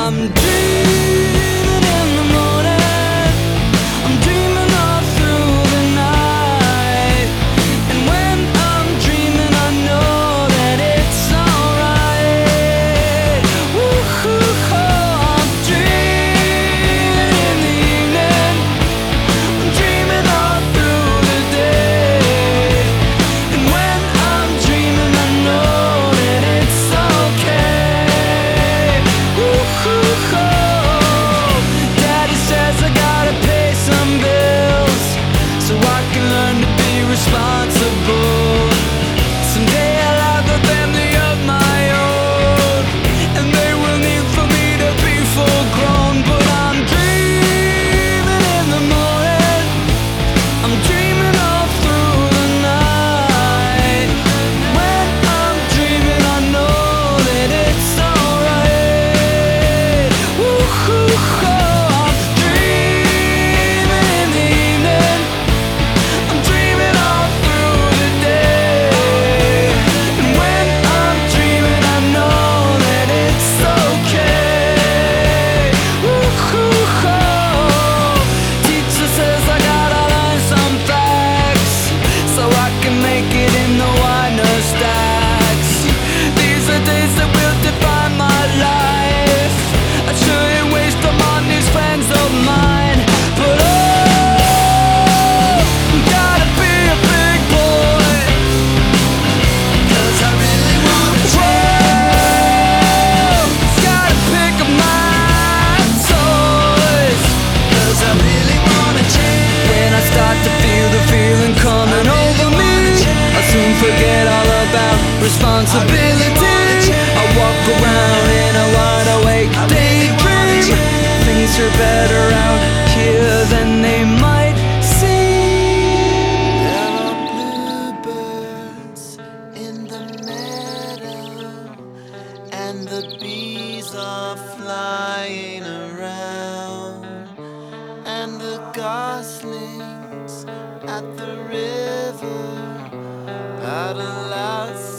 I'm dreaming in the morning, I'm dreaming all through the night. And when I'm dreaming, I know that it's alright. Woo-hoo-ho, I'm dreaming in the evening, I'm dreaming all through the day. And when I'm dreaming, I know that it's okay. Woo-hoo-ho, Daddy says I gotta pay some bills so I can learn to be responsible. Someday I'll have a family of my own, and they will need for me to be full grown. But I'm dreaming in the morning, I'm dreaming all through the night. When I'm dreaming, I know that it's alright. Woo-hoo-ho, I'm dreaming in the evening, I'm dreaming all through the day. And when I'm dreaming, I know that it's okay. Woo-hoo-ho, teacher says I gotta learn some facts so I can make it in the winer stacks. These are days that will define my life. I shouldn't waste them on these friends of mine. But oh, gotta be a big boy, 'cause I really wanna change. Gotta pick up my toys, 'cause I really wanna change. When I start to feel the feeling coming over me, I'll soon forget all about responsibility. I walk around in a wide awake daydream. Things are better out here than they might seem. There are bluebirds in the meadow, and the bees are flying around, and the goslings at the river paddle out